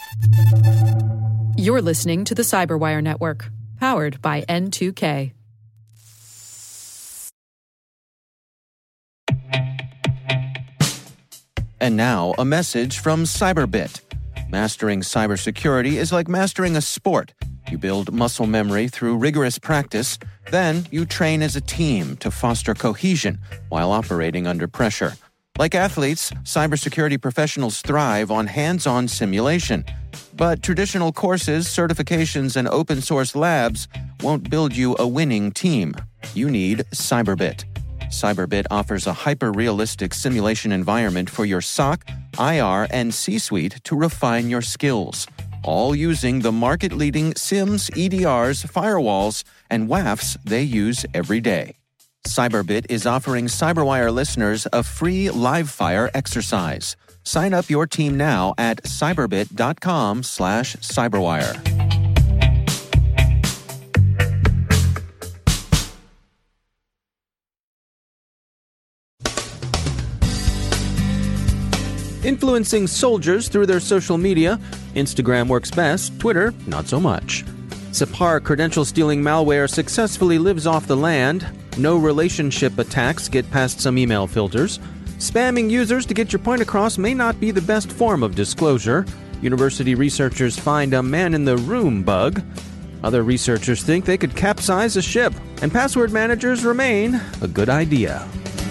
You're listening to the Cyberwire Network, powered by N2K. And now, a message from Cyberbit. Mastering cybersecurity is like mastering a sport. You build muscle memory through rigorous practice, then you train as a team to foster cohesion while operating under pressure. Like athletes, cybersecurity professionals thrive on hands-on simulation. But traditional courses, certifications, and open-source labs won't build you a winning team. You need Cyberbit. Cyberbit offers a hyper-realistic simulation environment for your SOC, IR, and C-suite to refine your skills, all using the market-leading SIMs, EDRs, firewalls, and WAFs they use every day. Cyberbit is offering Cyberwire listeners a free live-fire exercise. Sign up your team now at cyberbit.com/cyberwire. Influencing soldiers through their social media. Instagram works best, Twitter not so much. Separ credential-stealing malware successfully lives off the land. No relationship attacks get past some email filters. Spamming users to get your point across may not be the best form of disclosure. University researchers find a man-in-the-room bug. Other researchers think they could capsize a ship. And password managers remain a good idea.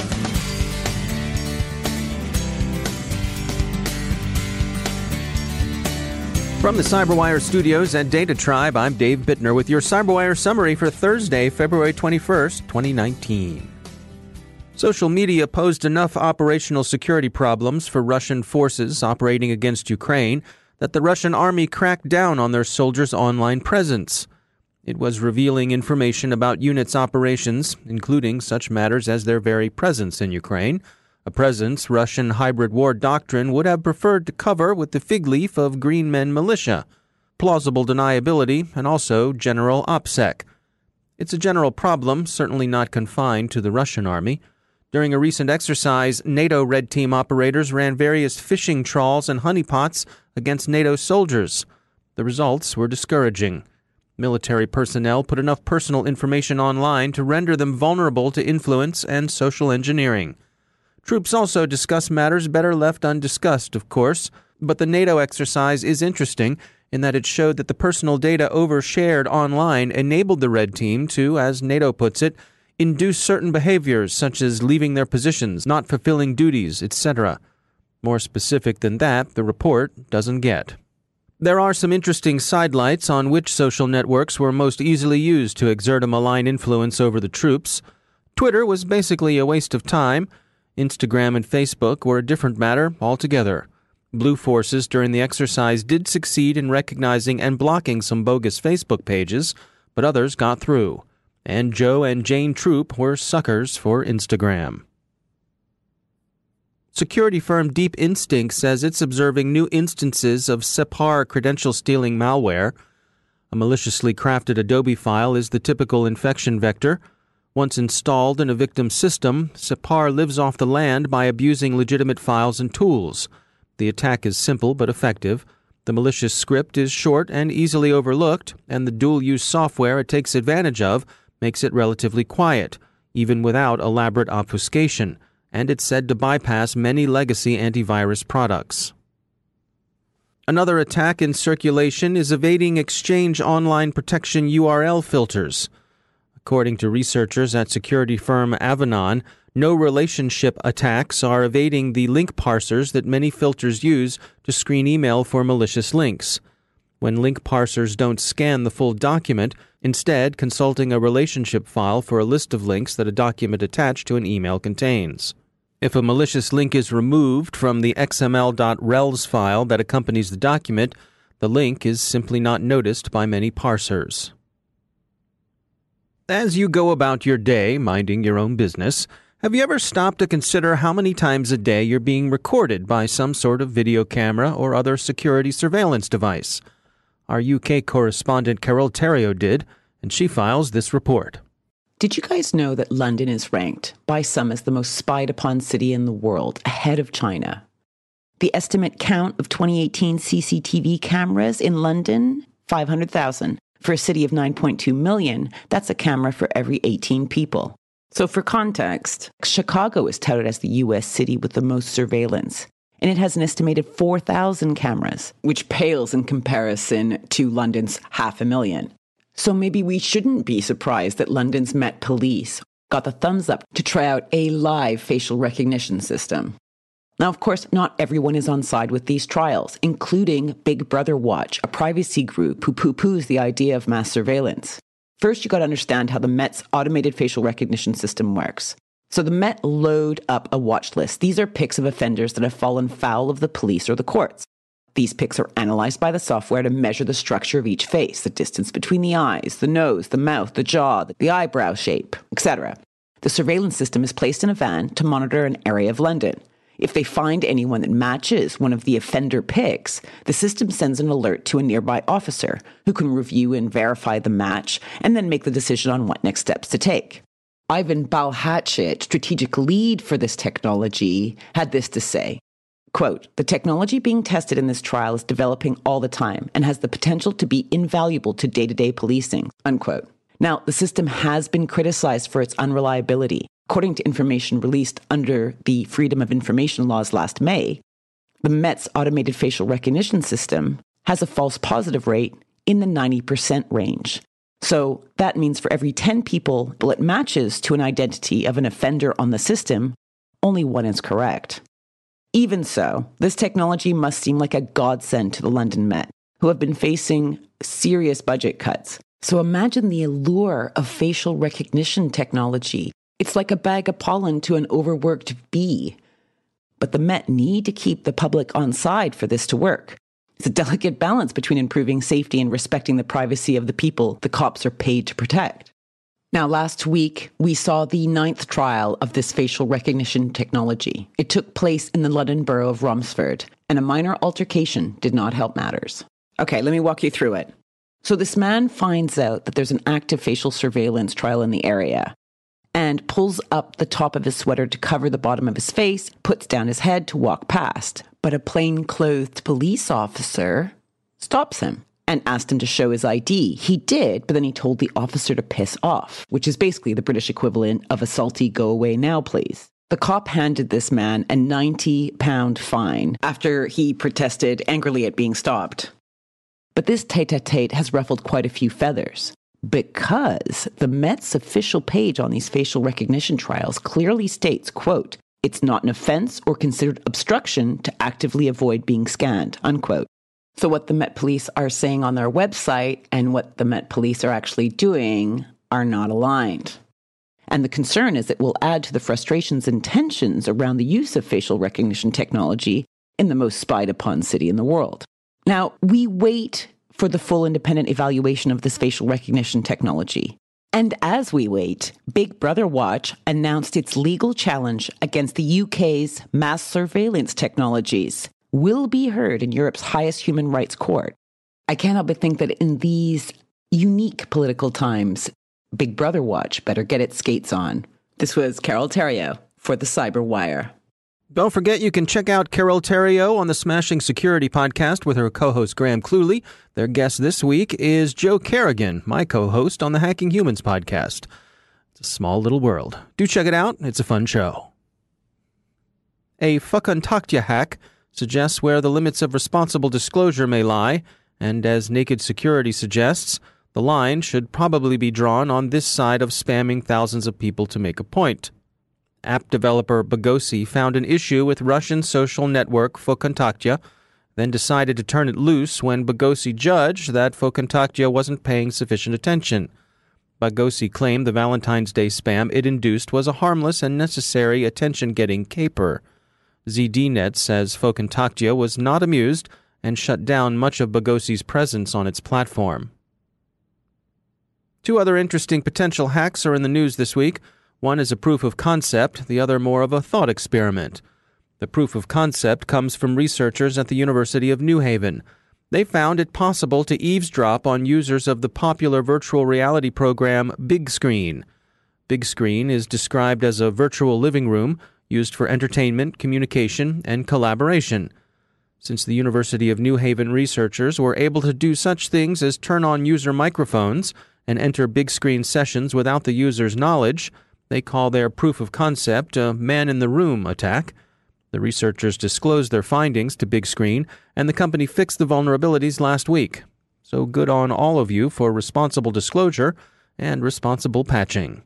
From the Cyberwire studios at Data Tribe, I'm Dave Bittner with your Cyberwire summary for Thursday, February 21st, 2019. Social media posed enough operational security problems for Russian forces operating against Ukraine that the Russian army cracked down on their soldiers' online presence. It was revealing information about units' operations, including such matters as their very presence in Ukraine, a presence Russian hybrid war doctrine would have preferred to cover with the fig leaf of Green Men militia, plausible deniability, and also general OPSEC. It's a general problem, certainly not confined to the Russian army. During a recent exercise, NATO Red Team operators ran various phishing trawls and honeypots against NATO soldiers. The results were discouraging. Military personnel put enough personal information online to render them vulnerable to influence and social engineering. Troops also discuss matters better left undiscussed, of course, but the NATO exercise is interesting in that it showed that the personal data overshared online enabled the Red Team to, as NATO puts it, induce certain behaviors such as leaving their positions, not fulfilling duties, etc. More specific than that, the report doesn't get. There are some interesting sidelights on which social networks were most easily used to exert a malign influence over the troops. Twitter was basically a waste of time. Instagram and Facebook were a different matter altogether. Blue forces during the exercise did succeed in recognizing and blocking some bogus Facebook pages, but others got through. And Joe and Jane Troop were suckers for Instagram. Security firm Deep Instinct says it's observing new instances of Separ credential-stealing malware. A maliciously crafted Adobe file is the typical infection vector. Once installed in a victim's system, Separ lives off the land by abusing legitimate files and tools. The attack is simple but effective. The malicious script is short and easily overlooked, and the dual-use software it takes advantage of makes it relatively quiet, even without elaborate obfuscation, and it's said to bypass many legacy antivirus products. Another attack in circulation is evading Exchange Online Protection URL filters. According to researchers at security firm Avanan, no relationship attacks are evading the link parsers that many filters use to screen email for malicious links. When link parsers don't scan the full document, instead consulting a relationship file for a list of links that a document attached to an email contains. If a malicious link is removed from the xml.rels file that accompanies the document, the link is simply not noticed by many parsers. As you go about your day, minding your own business, have you ever stopped to consider how many times a day you're being recorded by some sort of video camera or other security surveillance device? Our UK correspondent Carol Theriault did, and she files this report. Did you guys know that London is ranked by some as the most spied upon city in the world, ahead of China? The estimate count of 2018 CCTV cameras in London, 500,000. For a city of 9.2 million, that's a camera for every 18 people. So for context, Chicago is touted as the U.S. city with the most surveillance, and it has an estimated 4,000 cameras, which pales in comparison to London's 500,000. So maybe we shouldn't be surprised that London's Met Police got the thumbs up to try out a live facial recognition system. Now, of course, not everyone is on side with these trials, including Big Brother Watch, a privacy group who poo-poos the idea of mass surveillance. First, you got to understand how the Met's automated facial recognition system works. So the Met load up a watch list. These are pics of offenders that have fallen foul of the police or the courts. These pics are analyzed by the software to measure the structure of each face, the distance between the eyes, the nose, the mouth, the jaw, the eyebrow shape, etc. The surveillance system is placed in a van to monitor an area of London. If they find anyone that matches one of the offender pics, the system sends an alert to a nearby officer who can review and verify the match and then make the decision on what next steps to take. Ivan Balhatchit, strategic lead for this technology, had this to say, quote, "The technology being tested in this trial is developing all the time and has the potential to be invaluable to day-to-day policing," unquote. Now, the system has been criticized for its unreliability. According to information released under the Freedom of Information laws last May, the Met's automated facial recognition system has a false positive rate in the 90% range. So that means for every 10 people it matches to an identity of an offender on the system, only one is correct. Even so, this technology must seem like a godsend to the London Met, who have been facing serious budget cuts. So imagine the allure of facial recognition technology. It's like a bag of pollen to an overworked bee. But the Met need to keep the public on side for this to work. It's a delicate balance between improving safety and respecting the privacy of the people the cops are paid to protect. Now, last week, we saw the 9th trial of this facial recognition technology. It took place in the London borough of Romsford, and a minor altercation did not help matters. Okay, let me walk you through it. So this man finds out that there's an active facial surveillance trial in the area and pulls up the top of his sweater to cover the bottom of his face, puts down his head to walk past. But a plain-clothed police officer stops him and asked him to show his ID. He did, but then he told the officer to piss off, which is basically the British equivalent of a salty "go away now, please." The cop handed this man a £90 fine after he protested angrily at being stopped. But this tete-a-tete has ruffled quite a few feathers, because the Met's official page on these facial recognition trials clearly states, quote, "It's not an offense or considered obstruction to actively avoid being scanned," unquote. So what the Met Police are saying on their website and what the Met Police are actually doing are not aligned. And the concern is it will add to the frustrations and tensions around the use of facial recognition technology in the most spied upon city in the world. Now, we wait for the full independent evaluation of this facial recognition technology. And as we wait, Big Brother Watch announced its legal challenge against the UK's mass surveillance technologies will be heard in Europe's highest human rights court. I can't help but think that in these unique political times, Big Brother Watch better get its skates on. This was Carol Theriault for the Cyberwire. Don't forget you can check out Carol Theriault on the Smashing Security podcast with her co-host Graham Cluley. Their guest this week is Joe Carrigan, my co-host on the Hacking Humans podcast. It's a small little world. Do check it out. It's a fun show. A FoKontakt hack suggests where the limits of responsible disclosure may lie, and as Naked Security suggests, the line should probably be drawn on this side of spamming thousands of people to make a point. App developer Bagosi found an issue with Russian social network FoKontakt, then decided to turn it loose when Bagosi judged that FoKontakt wasn't paying sufficient attention. Bagosi claimed the Valentine's Day spam it induced was a harmless and necessary attention-getting caper. ZDNet says FoKontakt was not amused and shut down much of Bagosi's presence on its platform. Two other interesting potential hacks are in the news this week. One is a proof of concept, the other more of a thought experiment. The proof of concept comes from researchers at the University of New Haven. They found it possible to eavesdrop on users of the popular virtual reality program Big Screen. Big Screen is described as a virtual living room used for entertainment, communication, and collaboration. Since the University of New Haven researchers were able to do such things as turn on user microphones and enter big screen sessions without the user's knowledge, they call their proof of concept a man-in-the-room attack. The researchers disclosed their findings to Big Screen, and the company fixed the vulnerabilities last week. So good on all of you for responsible disclosure and responsible patching.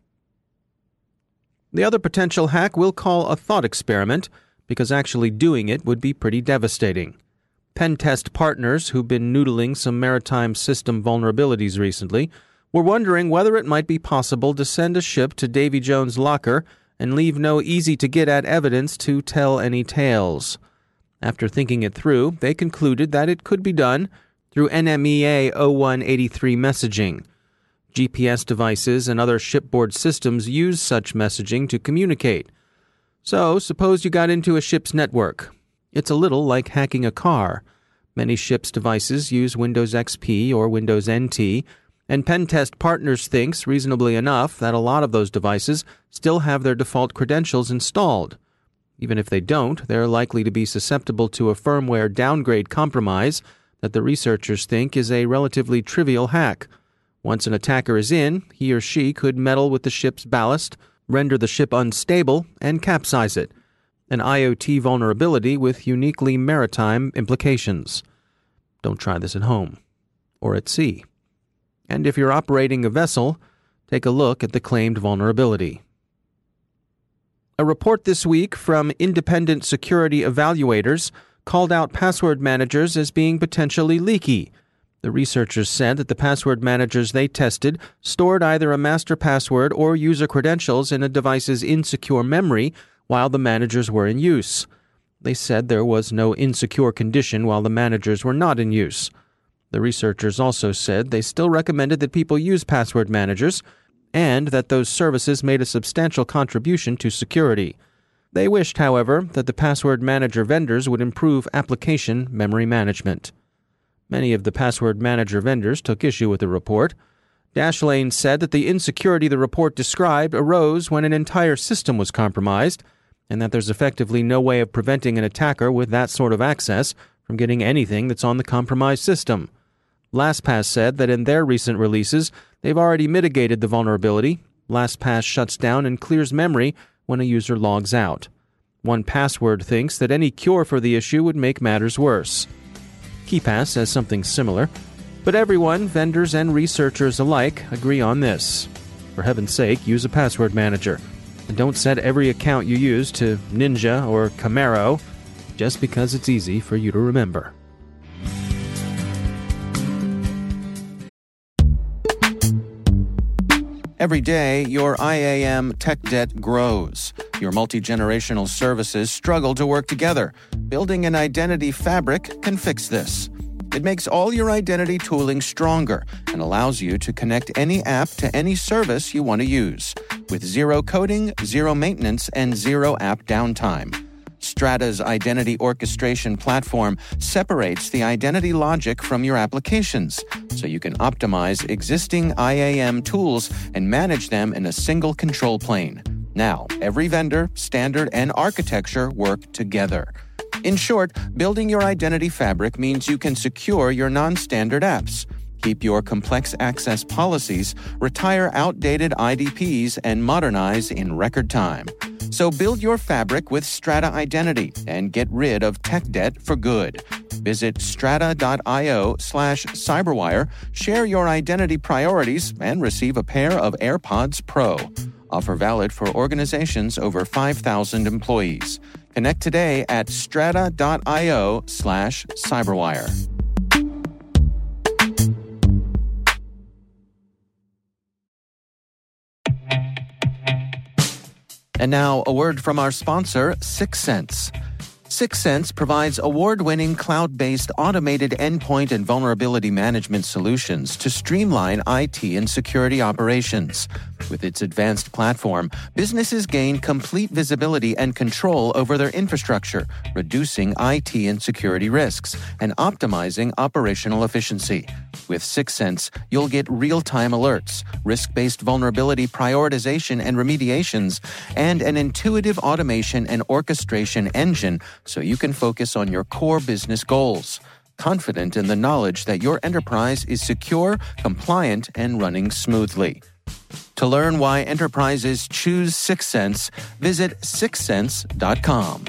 The other potential hack we'll call a thought experiment, because actually doing it would be pretty devastating. Pen test partners who've been noodling some maritime system vulnerabilities recently were wondering whether it might be possible to send a ship to Davy Jones' locker and leave no easy-to-get-at evidence to tell any tales. After thinking it through, they concluded that it could be done through NMEA 0183 messaging. GPS devices and other shipboard systems use such messaging to communicate. So, suppose you got into a ship's network. It's a little like hacking a car. Many ships' devices use Windows XP or Windows NT, and Pen Test Partners thinks, reasonably enough, that a lot of those devices still have their default credentials installed. Even if they don't, they're likely to be susceptible to a firmware downgrade compromise that the researchers think is a relatively trivial hack. Once an attacker is in, he or she could meddle with the ship's ballast, render the ship unstable, and capsize it. An IoT vulnerability with uniquely maritime implications. Don't try this at home. Or at sea. And if you're operating a vessel, take a look at the claimed vulnerability. A report this week from independent security evaluators called out password managers as being potentially leaky. The researchers said that the password managers they tested stored either a master password or user credentials in a device's insecure memory while the managers were in use. They said there was no insecure condition while the managers were not in use. The researchers also said they still recommended that people use password managers and that those services made a substantial contribution to security. They wished, however, that the password manager vendors would improve application memory management. Many of the password manager vendors took issue with the report. Dashlane said that the insecurity the report described arose when an entire system was compromised, and that there's effectively no way of preventing an attacker with that sort of access from getting anything that's on the compromised system. LastPass said that in their recent releases, they've already mitigated the vulnerability. LastPass shuts down and clears memory when a user logs out. 1Password thinks that any cure for the issue would make matters worse. KeePass says something similar, but everyone, vendors and researchers alike, agree on this. For heaven's sake, use a password manager. And don't set every account you use to Ninja or Camaro just because it's easy for you to remember. Every day, your IAM tech debt grows. Your multi-generational services struggle to work together. Building an identity fabric can fix this. It makes all your identity tooling stronger and allows you to connect any app to any service you want to use, with zero coding, zero maintenance, and zero app downtime. Strata's identity orchestration platform separates the identity logic from your applications, so you can optimize existing IAM tools and manage them in a single control plane. Now, every vendor, standard, and architecture work together. In short, building your identity fabric means you can secure your non-standard apps, keep your complex access policies, retire outdated IDPs, and modernize in record time. So build your fabric with Strata Identity and get rid of tech debt for good. Visit strata.io/cyberwire, share your identity priorities, and receive a pair of AirPods Pro. Offer valid for organizations over 5,000 employees. Connect today at strata.io/cyberwire. And now, a word from our sponsor, Syxsense. Syxsense provides award-winning cloud-based automated endpoint and vulnerability management solutions to streamline IT and security operations. With its advanced platform, businesses gain complete visibility and control over their infrastructure, reducing IT and security risks and optimizing operational efficiency. With Syxsense, you'll get real-time alerts, risk-based vulnerability prioritization and remediations, and an intuitive automation and orchestration engine so you can focus on your core business goals, confident in the knowledge that your enterprise is secure, compliant, and running smoothly. To learn why enterprises choose Syxsense, visit Syxsense.com.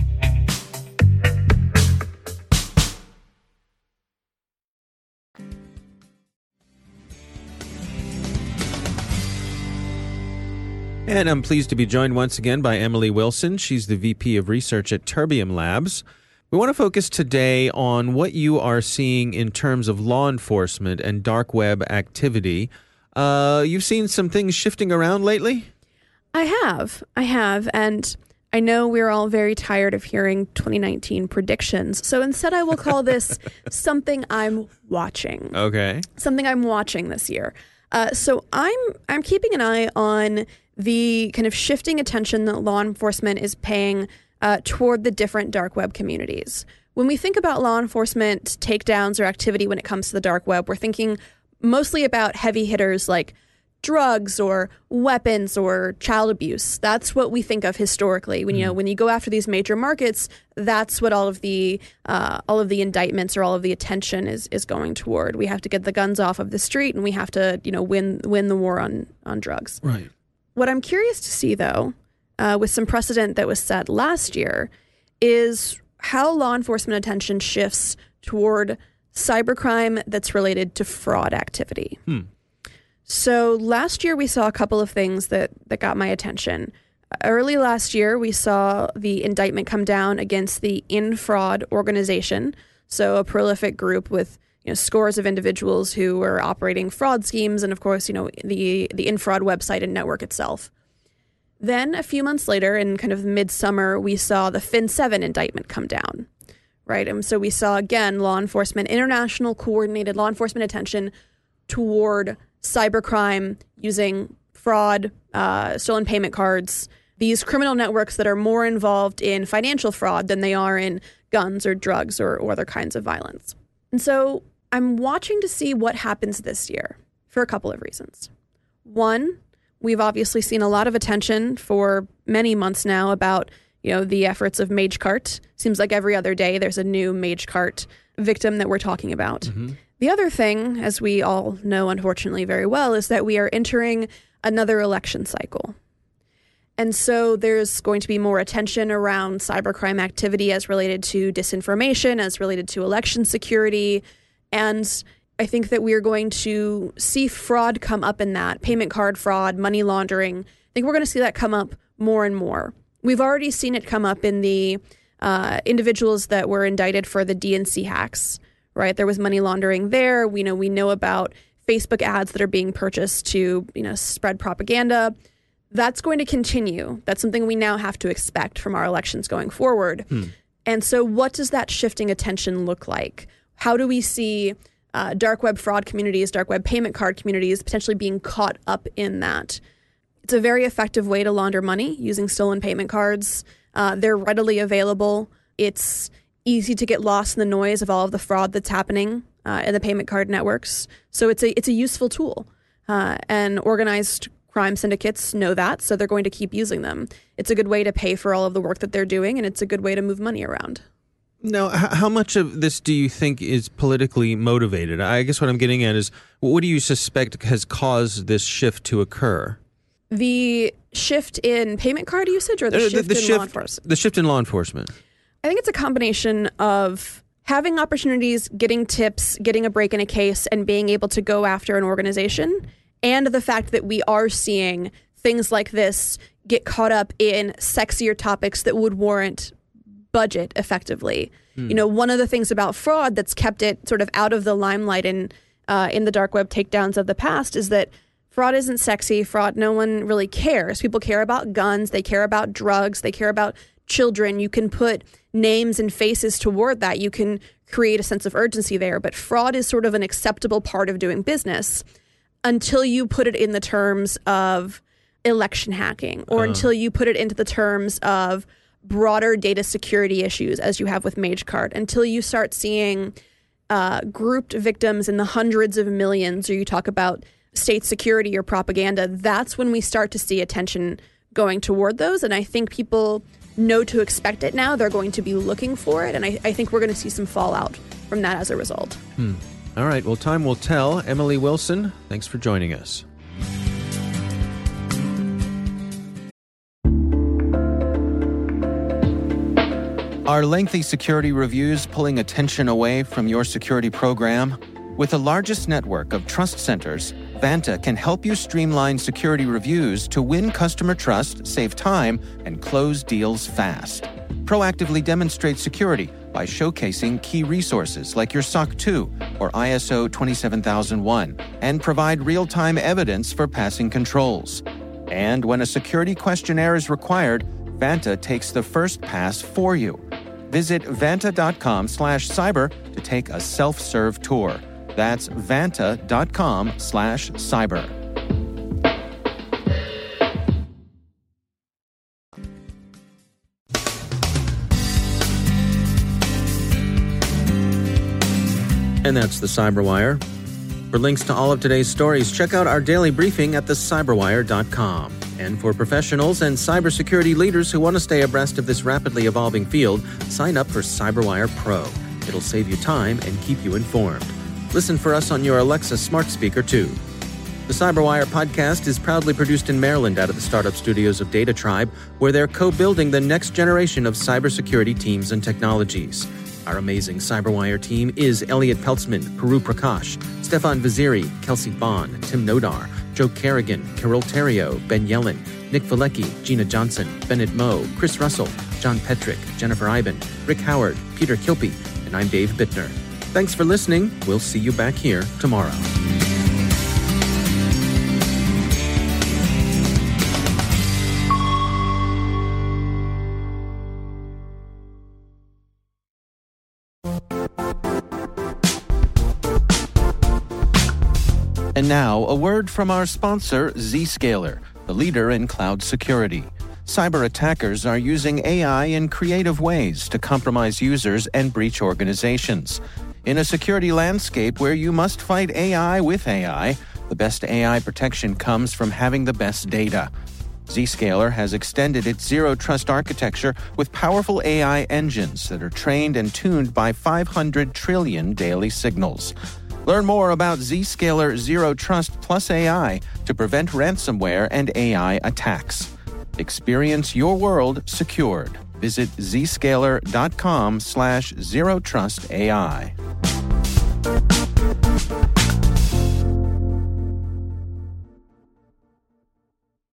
And I'm pleased to be joined once again by Emily Wilson. She's the VP of Research at Terbium Labs. We want to focus today on what you are seeing in terms of law enforcement and dark web activity. You've seen some things shifting around lately? I have. And I know we're all very tired of hearing 2019 predictions. So instead, I will call this something I'm watching. Okay. Something I'm watching this year. So I'm keeping an eye on the kind of shifting attention that law enforcement is paying toward the different dark web communities. When we think about law enforcement takedowns or activity when it comes to the dark web, we're thinking mostly about heavy hitters like drugs or weapons or child abuse. That's what we think of historically. When you go after these major markets, that's what all of the indictments or all of the attention is going toward. We have to get the guns off of the street, and we have to win the war on drugs. Right. What I'm curious to see, though, with some precedent that was set last year, is how law enforcement attention shifts toward cybercrime that's related to fraud activity. So last year we saw a couple of things that got my attention. Early last year, we saw the indictment come down against the InFraud organization, so a prolific group with scores of individuals who were operating fraud schemes, and of course, the InFraud website and network itself. Then a few months later, in kind of midsummer, we saw the Fin7 indictment come down, right? And so we saw, again, international coordinated law enforcement attention toward cybercrime using fraud, stolen payment cards, these criminal networks that are more involved in financial fraud than they are in guns or drugs or other kinds of violence. And so I'm watching to see what happens this year for a couple of reasons. One, we've obviously seen a lot of attention for many months now about, the efforts of MageCart. Seems like every other day there's a new MageCart victim that we're talking about. Mm-hmm. The other thing, as we all know, unfortunately, very well, is that we are entering another election cycle. And so there's going to be more attention around cybercrime activity as related to disinformation, as related to election security. And I think that we are going to see fraud come up in that, payment card fraud, money laundering. I think we're going to see that come up more and more. We've already seen it come up in the individuals that were indicted for the DNC hacks, right? There was money laundering there. We know about Facebook ads that are being purchased to, spread propaganda. That's going to continue. That's something we now have to expect from our elections going forward. And so what does that shifting attention look like? How do we see dark web fraud communities, dark web payment card communities potentially being caught up in that? It's a very effective way to launder money using stolen payment cards. They're readily available. It's easy to get lost in the noise of all of the fraud that's happening in the payment card networks. So it's a useful tool. And organized crime syndicates know that, so they're going to keep using them. It's a good way to pay for all of the work that they're doing, and it's a good way to move money around. Now, how much of this do you think is politically motivated? I guess what I'm getting at is, what do you suspect has caused this shift to occur? The shift in payment card usage or the shift in law enforcement? The shift in law enforcement. I think it's a combination of having opportunities, getting tips, getting a break in a case, and being able to go after an organization, and the fact that we are seeing things like this get caught up in sexier topics that would warrant budget effectively. One of the things about fraud that's kept it sort of out of the limelight in the dark web takedowns of the past is that fraud isn't sexy. Fraud, no one really cares. People care about guns. They care about drugs. They care about children. You can put names and faces toward that. You can create a sense of urgency there. But fraud is sort of an acceptable part of doing business until you put it in the terms of election hacking or until you put it into the terms of broader data security issues, as you have with MageCart, until you start seeing grouped victims in the hundreds of millions, or you talk about state security or propaganda. That's when we start to see attention going toward those. And I think people know to expect it now. They're going to be looking for it, and I think we're going to see some fallout from that as a result. All right, well, time will tell. Emily Wilson, thanks for joining us. Are lengthy security reviews pulling attention away from your security program? With the largest network of trust centers, Vanta can help you streamline security reviews to win customer trust, save time, and close deals fast. Proactively demonstrate security by showcasing key resources like your SOC 2 or ISO 27001 and provide real-time evidence for passing controls. And when a security questionnaire is required, Vanta takes the first pass for you. Visit vanta.com/cyber to take a self-serve tour. That's vanta.com/cyber. And that's the Cyberwire. For links to all of today's stories, check out our daily briefing at thecyberwire.com. And for professionals and cybersecurity leaders who want to stay abreast of this rapidly evolving field, sign up for CyberWire Pro. It'll save you time and keep you informed. Listen for us on your Alexa smart speaker, too. The Cyberwire podcast is proudly produced in Maryland out of the startup studios of Data Tribe, where they're co-building the next generation of cybersecurity teams and technologies. Our amazing Cyberwire team is Elliot Peltzman, Puru Prakash, Stefan Vaziri, Kelsey Bond, Tim Nodar, Joe Kerrigan, Carol Terrio, Ben Yellen, Nick Valecki, Gina Johnson, Bennett Moe, Chris Russell, John Petrick, Jennifer Iben, Rick Howard, Peter Kilpie, and I'm Dave Bittner. Thanks for listening. We'll see you back here tomorrow. And now, a word from our sponsor, Zscaler, the leader in cloud security. Cyber attackers are using AI in creative ways to compromise users and breach organizations. In a security landscape where you must fight AI with AI, the best AI protection comes from having the best data. Zscaler has extended its Zero Trust architecture with powerful AI engines that are trained and tuned by 500 trillion daily signals. Learn more about Zscaler Zero Trust Plus AI to prevent ransomware and AI attacks. Experience your world secured. Visit zscaler.com/zerotrustai.